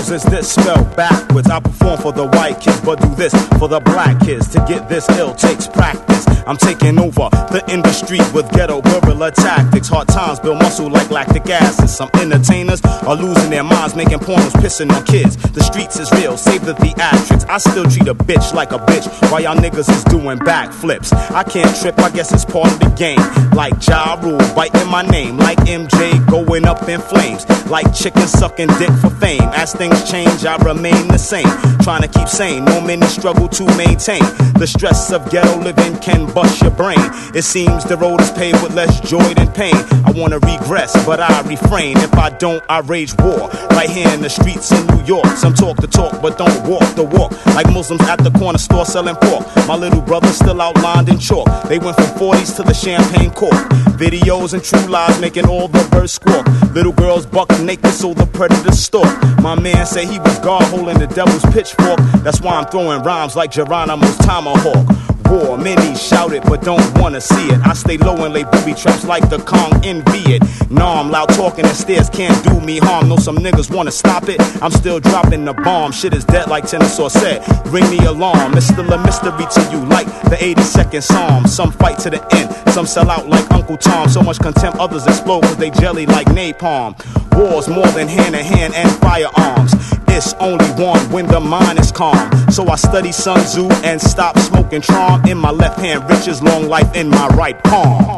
News is this spelled backwards. I perform for the white kids, but do this for the black kids. To get this ill takes practice. I'm taking over the industry with ghetto guerrilla tactics. Hard times build muscle like lactic acid. Some entertainers are losing their minds, making pornos, pissing on kids. The streets is real, save the theatrics. I still treat a bitch like a bitch, while y'all niggas is doing backflips. I can't trip, I guess it's part of the game. Like Ja Rule, biting my name. Like MJ, going up in flames. Like chicken sucking dick for fame. As things change, I remain the same. Trying to keep sane, no many struggle to maintain. The stress of ghetto living can bust your brain. It seems the road is paved with less joy than pain. I wanna regress, but I refrain. If I don't, I rage war. Right here in the streets in New York. Some talk the talk, but don't walk the walk. Like Muslims at the corner store selling pork. My little brother still outlined in chalk. They went from 40s to the champagne cork. Videos and true lies making all the birds squawk. Little girls buck naked so the predators stalk. My man say he was God holding the devil's pitchfork. That's why I'm throwing rhymes like Geronimo's tomahawk. War, many shout it but don't wanna see it. I stay low and lay booby traps like the Kong in Viet. Nam, loud talking and stairs can't do me harm. Know some niggas wanna stop it, I'm still dropping the bomb. Shit is dead like Tennyson said, ring the alarm. It's still a mystery to you like the 82nd Psalm. Some fight to the end, some sell out like Uncle Tom. So much contempt others explode cause they jelly like napalm. War's more than hand-to-hand and firearms. It's only one when the mind is calm. So I study Sun Tzu and stop smoking charm. In my left hand, riches, long life in my right palm.